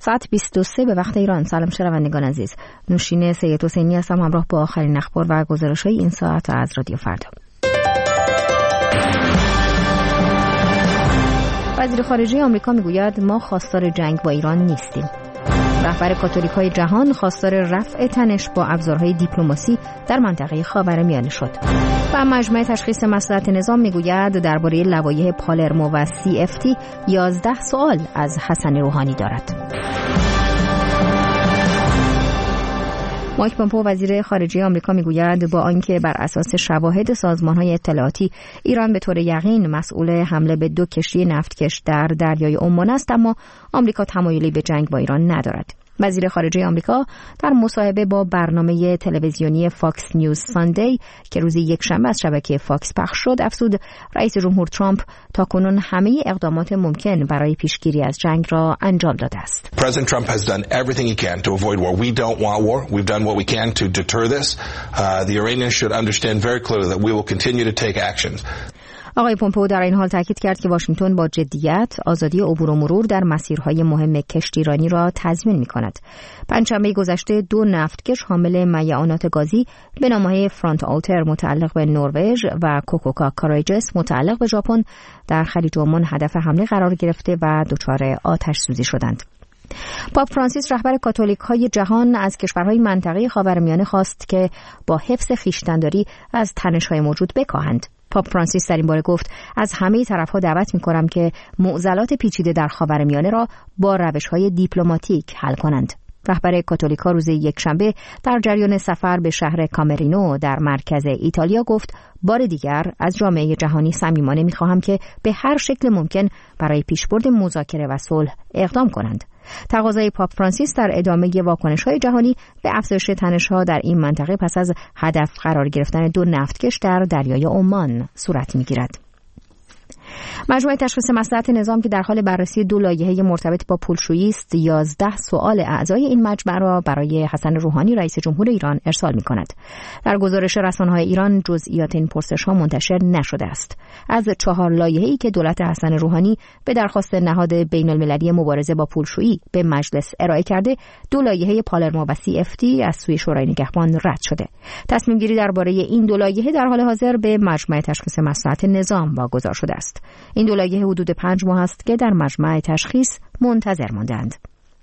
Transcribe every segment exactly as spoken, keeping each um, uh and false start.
ساعت بیست و سه به وقت ایران. سلام شنوندگان عزیز، نوشین سید حسینی هستم همراه با آخرین اخبار و گزارش‌های این ساعت از رادیو فردا. وزیر خارجه آمریکا میگوید ما خواستار جنگ با ایران نیستیم. رهبر کاتولیک‌های جهان خواستار رفع تنش با ابزارهای دیپلماسی در منطقه خاورمیانه شد. و مجمع تشخیص مصلحت نظام میگوید درباره لوایح پالرمو و سی اف تی یازده سوال از حسن روحانی دارد. مایک پومپئو وزیر خارجه آمریکا میگوید با آنکه بر اساس شواهد سازمان‌های اطلاعاتی ایران به طور یقین مسئول حمله به دو کشتی نفتکش در دریای عمان است، اما آمریکا تمایلی به جنگ با ایران ندارد. وزیر خارجه آمریکا در مصاحبه با برنامه تلویزیونی فاکس نیوز ساندی که روز یکشنبه از شبکه فاکس پخش شد افزود رئیس جمهور ترامپ تاکنون همه اقدامات ممکن برای پیشگیری از جنگ را انجام داده است. President Trump has done everything he can to avoid war. We don't want war. We've done what we can to deter this. Uh, the Iranians should understand very clearly that we will continue to take actions. آقای پومپئو در این حال تاکید کرد که واشنگتن با جدیت آزادی عبور و مرور در مسیرهای مهم کشتیرانی را تضمین می‌کند. پنجشنبه گذشته دو نفتکش حامل میعانات گازی به نام‌های فرانت آلتر متعلق به نروژ و کوکوکا کاراجس متعلق به ژاپن در خلیج عمان هدف حمله قرار گرفته و دچار آتش سوزی شدند. پاپ فرانسیس رهبر کاتولیک‌های جهان از کشورهای منطقه خاورمیانه خواست که با حفظ خویشتن‌داری از تنش‌های موجود بکاهند. پاپ فرانسیس در این باره گفت از همه طرف‌ها دعوت می‌کنم که معضلات پیچیده در خاورمیانه را با روش‌های دیپلماتیک حل کنند. رهبر کاتولیکا روز یکشنبه در جریان سفر به شهر کامرینو در مرکز ایتالیا گفت بار دیگر از جامعه جهانی صمیمانه می‌خواهم که به هر شکل ممکن برای پیشبرد مذاکره و صلح اقدام کنند. تقاضای پاپ فرانسیس در ادامه واکنش‌های جهانی به افزایش تنش‌ها در این منطقه پس از هدف قرار گرفتن دو نفتکش در دریای عمان صورت می‌گیرد. مجمع تشخیص مصلحت نظام که در حال بررسی دو لایحه مرتبط با پولشویی است، یازده سوال اعضای این مجمع را برای حسن روحانی رئیس جمهور ایران ارسال می‌کند. در گزارش رسانه‌های ایران جزئیات این پرسش‌ها منتشر نشده است. از چهار لایحه‌ای که دولت حسن روحانی به درخواست نهاد بین‌المللی مبارزه با پولشویی به مجلس ارائه کرده، دو لایحه پالرمو و سی اف تی از سوی شورای نگهبان رد شده. تصمیم گیری درباره این دو لایحه در حال حاضر به مجمع تشخیص مصلحت نظام واگذار شده است. این دو لایحه حدود پنج ماه است که در مجمع تشخیص منتظر ماندند.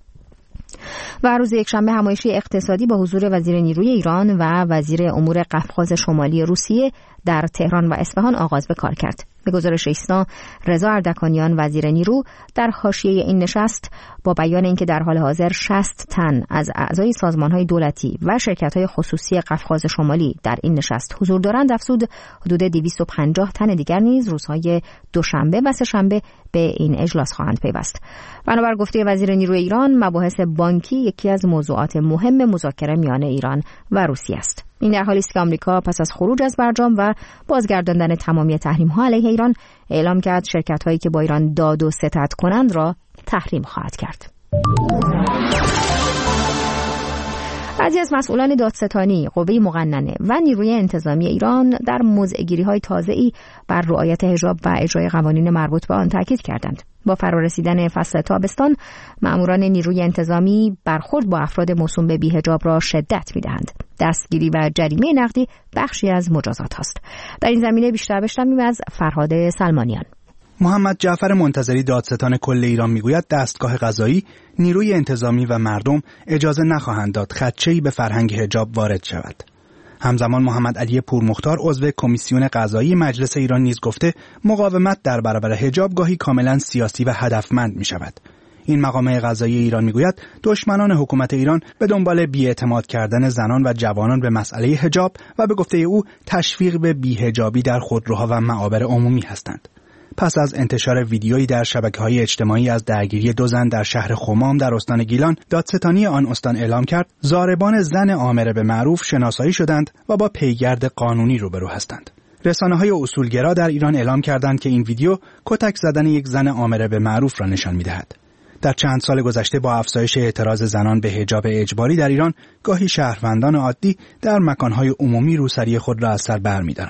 و روز یکشنبه همایشی اقتصادی با حضور وزیر نیروی ایران و وزیر امور قفقاز شمالی روسیه در تهران و اصفهان آغاز به کار کرد. به گزارش ایسنا، رضا اردکانیان وزیر نیرو در حاشیه این نشست با بیان اینکه در حال حاضر شصت تن از اعضای سازمان‌های دولتی و شرکت‌های خصوصی قفقاز شمالی در این نشست حضور دارند افزود حدود دویست و پنجاه تن دیگر نیز روزهای دوشنبه و سه‌شنبه به این اجلاس خواهند پیوست. بنابر گفته وزیر نیروی ایران، مباحث بانکی یکی از موضوعات مهم مذاکره میان ایران و روسیه است. این در حالی است که آمریکا پس از خروج از برجام و بازگرداندن تمامی تحریم‌ها علیه ایران اعلام کرد شرکت‌هایی که با ایران داد و ستد کنند را تحریم خواهد کرد. بعضی از مسئولان دادستانی، قوه مقننه و نیروی انتظامی ایران در موضع‌گیری‌های تازه‌ای بر رعایت حجاب و اجرای قوانین مربوط به آن تاکید کردند. با فرارسیدن فصل تابستان، مأموران نیروی انتظامی برخورد با افراد موسوم به بی‌حجاب را شدت می‌دهند. دستگیری و جریمه نقدی بخشی از مجازات است. در این زمینه بیشتر بشنویم از فرهاد سلمانیان. محمد جعفر منتظری دادستان کل ایران میگوید دستگاه قضایی، نیروی انتظامی و مردم اجازه نخواهند داد خدشه‌ای به فرهنگ حجاب وارد شود. همزمان محمد علی پورمختار عضو کمیسیون قضایی مجلس ایران نیز گفته مقاومت در برابر حجاب گاهی کاملا سیاسی و هدفمند می شود. این مقامه قضایی ایران میگوید دشمنان حکومت ایران به دنبال بی‌اعتماد کردن زنان و جوانان به مسئله حجاب و به گفته او تشویق به بی‌حجابی در خودروها و معابر عمومی هستند. پس از انتشار ویدیویی در شبکه‌های اجتماعی از درگیری دو زن در شهر خمام در استان گیلان، دادستانی آن استان اعلام کرد ضاربان زن آمر به معروف شناسایی شدند و با پیگرد قانونی روبرو هستند. رسانه‌های اصولگرا در ایران اعلام کردند که این ویدیو کتک زدن یک زن آمر به معروف را نشان می‌دهد. در چند سال گذشته با افزایش اعتراض زنان به حجاب اجباری در ایران، گاهی شهروندان عادی در مکان‌های عمومی روسری خود را از سر برمی‌دارند.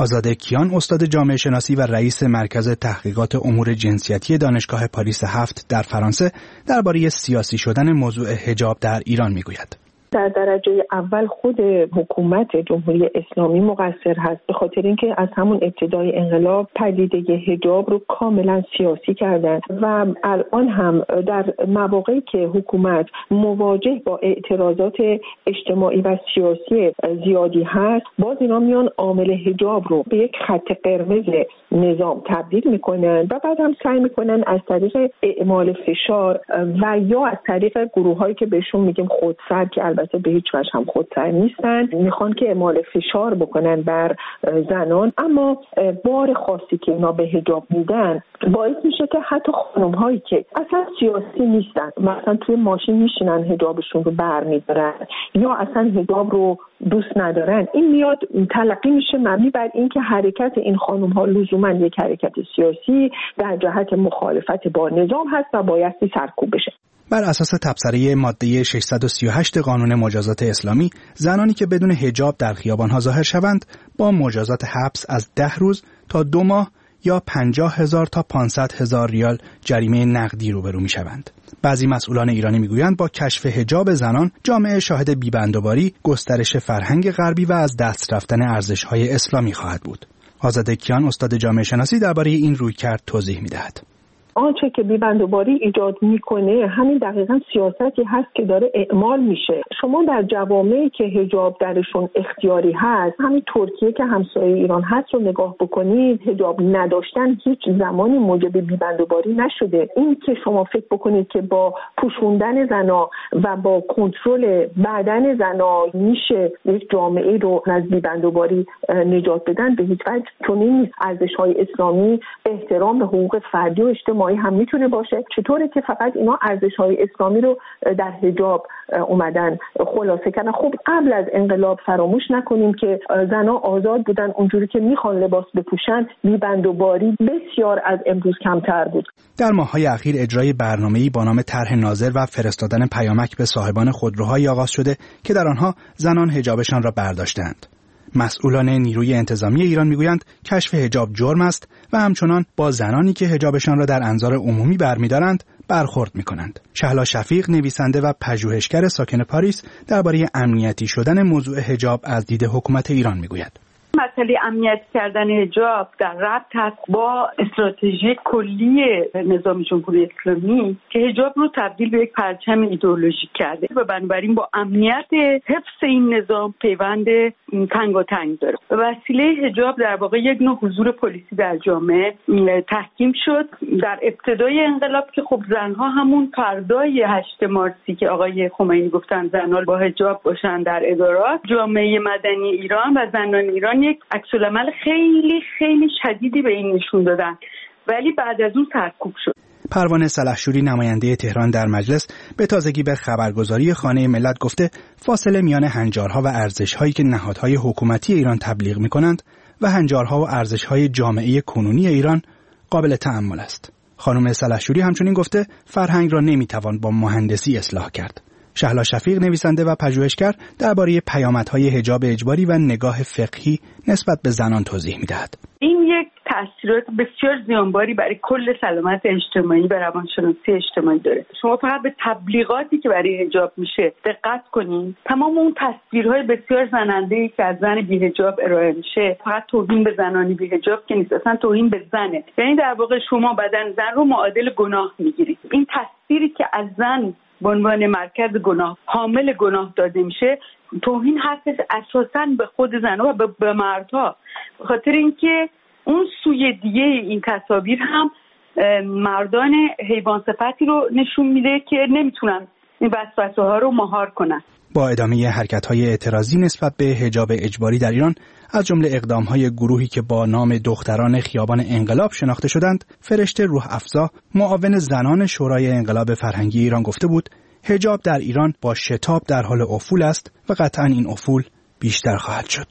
آزاده کیان استاد جامعه شناسی و رئیس مرکز تحقیقات امور جنسیتی دانشگاه پاریس هفت در فرانسه درباره سیاسی شدن موضوع حجاب در ایران میگوید. در درجه اول خود حکومت جمهوری اسلامی مقصر هست، به خاطر اینکه از همون ابتدای انقلاب پدیده حجاب رو کاملا سیاسی کردن و الان هم در مواقعی که حکومت مواجه با اعتراضات اجتماعی و سیاسی زیادی هست، باز اینا میان عامل حجاب رو به یک خط قرمز نظام تبدیل میکنن و بعد هم سعی میکنن از طریق اعمال فشار و یا از طریق گروهایی که بهشون میگیم خودسر، که البته به هیچ وجه هم خودسر نیستن، میخوان که اعمال فشار بکنن بر زنان، اما بار خاصی که اینا به حجاب میدن باعث میشه که حتی خانم هایی که اصلا سیاسی نیستن، مثلا توی ماشین میشینن حجابشون رو بر میدارن یا اصلا حجاب رو دوست ندارن، این میاد تلقی میشه مبنی بر اینکه حرکت این خانم ها لزوما یک حرکت سیاسی در جهت مخالفت با نظام هست و بایستی سرکوب بشه. بر اساس تبصره ماده ششصد و سی و هشت قانون مجازات اسلامی، زنانی که بدون حجاب در خیابان‌ها ظاهر شوند با مجازات حبس از ده روز تا دو ماه یا پنجاه هزار تا پانصد هزار ریال جریمه نقدی روبرو می‌شوند. بعضی مسئولان ایرانی میگویند با کشف حجاب زنان جامعه شاهد بی‌بندوباری، گسترش فرهنگ غربی و از دست رفتن ارزش‌های اسلامی خواهد بود. آزاده کیان استاد جامعه شناسی درباره این رویکرد توضیح می‌دهد. آنچه که بی‌بندوباری ایجاد میکنه همین دقیقاً سیاستی هست که داره اعمال میشه. شما در جوامعی که حجاب درشون اختیاری هست، همین ترکیه که همسایه ایران هست رو نگاه بکنید، حجاب نداشتن هیچ زمانی موجب بی‌بندوباری نشده. این که شما فکر بکنید که با پوشوندن زنا و با کنترل بدن زنا میشه یک جامعه رو از بی‌بندوباری نجات بدن، به هیچ وجه چنین نیست. ارزش‌های اسلامی احترام به حقوق فردی و اجتماعی هم میتونه باشه. چطوره که فقط اینا ارزش‌های اسلامی رو در حجاب اومدن خلاصه کردن؟ خب قبل از انقلاب فراموش نکنیم که زن‌ها آزاد بودن، اونجوری که میخوان لباس بپوشن، بی‌بندوباری بسیار از امروز کمتر بود. در ماه‌های اخیر اجرای برنامه‌ای با نام طرح ناظر و فرستادن پیامک به صاحبان خودروهایی آغاز شده که در آنها زنان حجابشان را برداشتند. مسئولان نیروی انتظامی ایران میگویند کشف حجاب جرم است و همچنان با زنانی که حجابشان را در انظار عمومی برمی‌دارند برخورد می‌کنند. شهلا شفیق نویسنده و پژوهشگر ساکن پاریس درباره امنیتی شدن موضوع حجاب از دید حکومت ایران میگوید. مسئله امنیت کردن حجاب در ربط هست با استراتژی کلی نظام جمهوری اسلامی که حجاب رو تبدیل به یک پرچم ایدئولوژیک کرده و بنابراین با امنیت حفظ این نظام پیوند تنگاتنگ داره. به وسیله حجاب در واقع یک نوع حضور پلیسی در جامعه تحکیم شد. در ابتدای انقلاب که خب زنها همون فردای هشت مارسی که آقای خمینی گفتن زنها با حجاب باشن در ادارات، جامعه مدنی ایران و زنان ایران یک عکس‌العمل خیلی خیلی شدیدی به این نشون دادن، ولی بعد از اون سرکوب شد. پروانه سلحشوری نماینده تهران در مجلس به تازگی به خبرگزاری خانه ملت گفته فاصله میان هنجارها و ارزش‌هایی که نهادهای حکومتی ایران تبلیغ می‌کنند و هنجارها و ارزش‌های جامعه کنونی ایران قابل تأمل است. خانم سلحشوری همچنین گفته فرهنگ را نمی‌توان با مهندسی اصلاح کرد. شهلا شفیق نویسنده و پژوهشگر درباره پیامدهای حجاب اجباری و نگاه فقهی نسبت به زنان توضیح می‌دهد. این یک تاثیرات بسیار زیانباری برای کل سلامت اجتماعی و روانشناسی اجتماعی داره. شما فقط به تبلیغاتی که برای حجاب میشه دقت کنین، تمام اون تصویرهای بسیار زننده‌ای که از زن بی‌حجاب ارائه میشه فقط توهین به زنانی بی‌حجاب که نیست، اصلا توهین به زنه. یعنی در واقع شما بدن زن رو معادل گناه میگیرید. این تصویری که از زن به عنوان مرکز گناه، حامل گناه داده میشه، توهین هستش اساساً به خود زنها و به مردها، به خاطر اینکه اون سوی دیگه این تصاویر هم مردان حیوان صفتی رو نشون میده که نمیتونن این وسوسه ها رو مهار کنن. با ادامه حرکت‌های اعتراضی نسبت به حجاب اجباری در ایران، از جمله اقدام‌های گروهی که با نام دختران خیابان انقلاب شناخته شدند، فرشته روح افزا، معاون زنان شورای انقلاب فرهنگی ایران گفته بود حجاب در ایران با شتاب در حال افول است و قطعاً این افول بیشتر خواهد شد.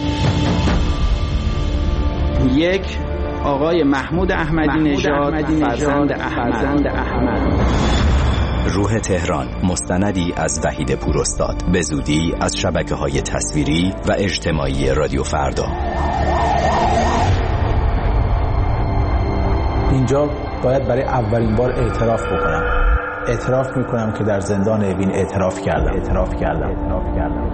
یک آقای محمود احمدی نژاد فرزند احمد احمد روح تهران، مستندی از وحید پوراستاد، به زودی از شبکه‌های تصویری و اجتماعی رادیو فردا. اینجا باید برای اولین بار اعتراف بکنم. اعتراف میکنم که در زندان اوین اعتراف کردم. اعتراف کردم. اعتراف کردم.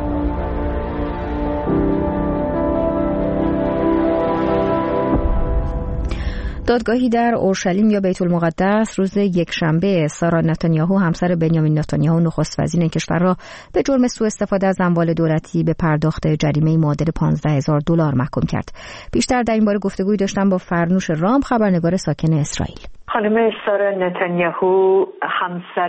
دادگاهی در اورشلیم یا بیت المقدس روز یکشنبه سارا نتانیاهو همسر بنیامین نتانیاهو نخست وزیر کشور را به جرم سوء استفاده از اموال دولتی به پرداخت جریمه معادل پانزده هزار دلار محکوم کرد. بیشتر در این باره گفتگوی داشتم با فرنوش رام، خبرنگار ساکن اسرائیل. خانم سارا نتانیاهو همسر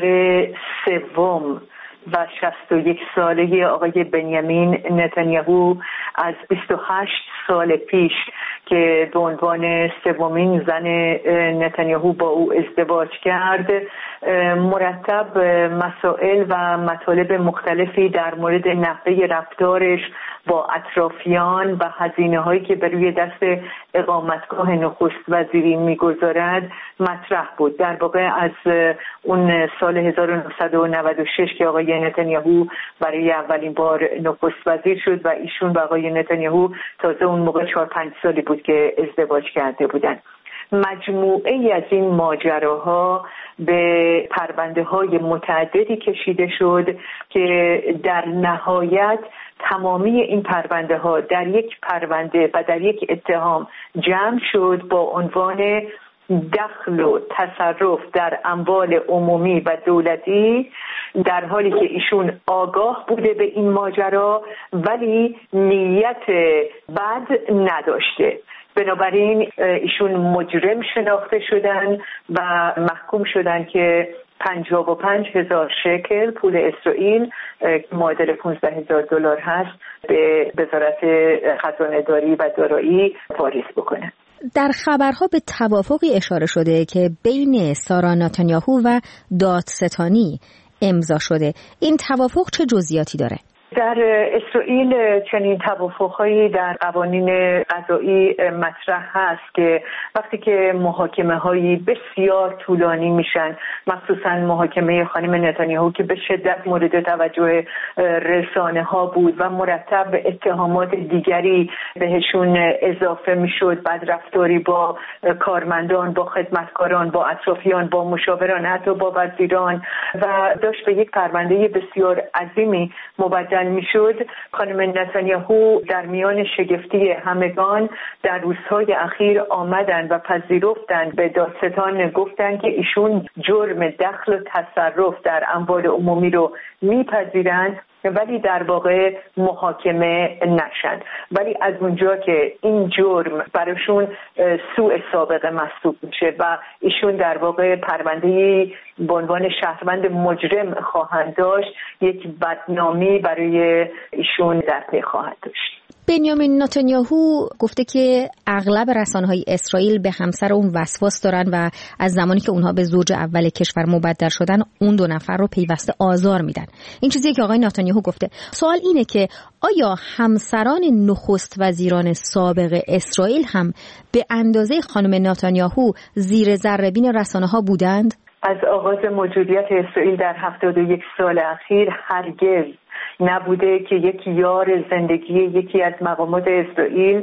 سوم و شصت و یک ساله آقای بنیامین نتانیاهو از بیست و هشت سال پیش که به عنوان سومین زن نتانیاهو با او ازدواج کرد، مرتب مسائل و مطالب مختلفی در مورد نحوه رفتارش با اطرافیان و هزینه هایی که بر روی دست اقامتگاه نخست وزیری میگذارد مطرح بود. در واقع از اون سال هزار و نهصد و نود و شش که آقای نتانیاهو برای اولین بار نخست وزیر شد و ایشون و آقای نتانیاهو تازه اون موقع چهار پنج سالی بود که ازدواج کرده بودند. مجموعه ای از این ماجراها به پرونده های متعددی کشیده شد که در نهایت تمامی این پرونده ها در یک پرونده و در یک اتهام جمع شد با عنوان دخل و تصرف در اموال عمومی و دولتی، در حالی که ایشون آگاه بوده به این ماجرا ولی نیت بد نداشته. بنابراین ایشون مجرم شناخته شدن و محکوم شدن که پنجاه و پنج هزار شکل پول اسرائیل که معادل پانزده هزار دلار هست به وزارت خزانه‌داری و دارایی واریز بکنن. در خبرها به توافقی اشاره شده که بین سارا نتانیاهو و دادستانی امضا شده. این توافق چه جزئیاتی داره؟ در اسرائیل چنین توافق‌هایی در قوانین قضایی مطرح هست که وقتی که محاکمه‌هایی بسیار طولانی میشن، مخصوصا محاکمه خانم نتانیاهو که به شدت مورد توجه رسانه‌ها بود و مرتب اتهامات دیگری بهشون اضافه میشد، بدرفتاری با کارمندان، با خدمتکاران، با اطرافیان، با مشاوران، حتی با وزیران و داشت به یک پرونده بسیار عظیمی مبدل میشد. خانم نتانیاهو در میان شگفتی همگان در روزهای اخیر آمدن و پذیرفتن، به دادستان گفتن که ایشون جرم دخل و تصرف در اموال عمومی رو میپذیرند ولی در واقع محاکمه نشن. ولی از اونجا که این جرم براشون سوء سابقه محسوب میشه و ایشون در واقع پرونده‌ای به عنوان شهروند مجرم خواهند داشت، یک بدنامی برای ایشون در پی خواهد داشت. بنیامین نتانیاهو گفته که اغلب رسانه‌های اسرائیل به همسر اون وسواس دارن و از زمانی که اونها به زوج اول کشور مبدل شدن اون دو نفر رو پیوسته آزار میدن. این چیزیه که آقای نتانیاهو گفته. سوال اینه که آیا همسران نخست وزیران سابق اسرائیل هم به اندازه خانم نتانیاهو زیر ذره‌بین رسانه‌ها بودند؟ از آغاز موجودیت اسرائیل در هفتاد و یک سال اخیر هرگز نبوده که یک یار زندگی یکی از مقامات اسرائیل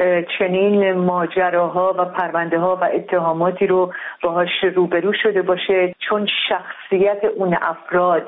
چنین ماجراها و پرونده ها و اتهاماتی رو باهاش روبرو شده باشه، چون شخصیت اون افراد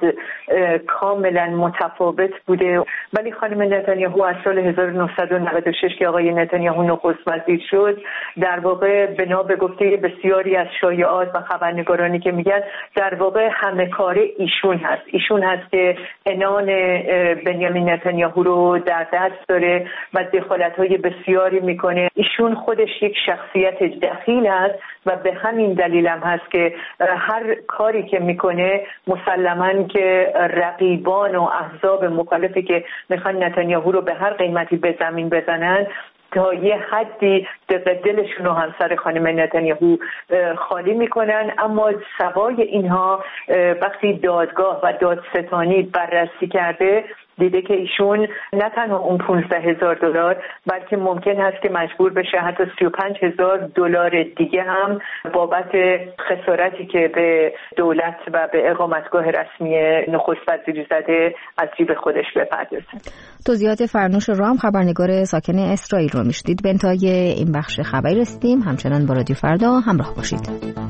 کاملا متفاوت بوده. ولی خانم نتانیاهو از سال هزار و نهصد و نود و شش که آقای نتانیاهو نخست وزیر شد، در واقع بنا به گفته بسیاری از شایعات و خبرنگارانی که میگن در واقع همه کاره ایشون هست. ایشون هست که عنان بنیامین نتانیاهو رو در دست داره و دخالت‌های بسیاری میکنه. ایشون خودش یک شخصیت دخیل هست و به همین دلیل هم هست که هر کاری که میکنه مسلماً که رقیبان و احزاب مخالفی که میخوان نتانیاهو رو به هر قیمتی به زمین بزنن تا یه حدی دلشون رو همسر خانم نتانیاهو خالی میکنن. اما سوای اینها وقتی دادگاه و دادستانی بررسی کرده دیده که ایشون نه تنها اون پانزده هزار دلار بلکه ممکن هست که مجبور بشه حتی سی و پنج هزار دلار دیگه هم بابت خسارتی که به دولت و به اقامتگاه رسمی نخست وزیری زده از جیب خودش بپردازه. توضیحات فرنوش رام، خبرنگار ساکن اسرائیل رو میشدید. به انتهای این بخش خبری رسیدیم. همچنان با رادیو فردا همراه باشید.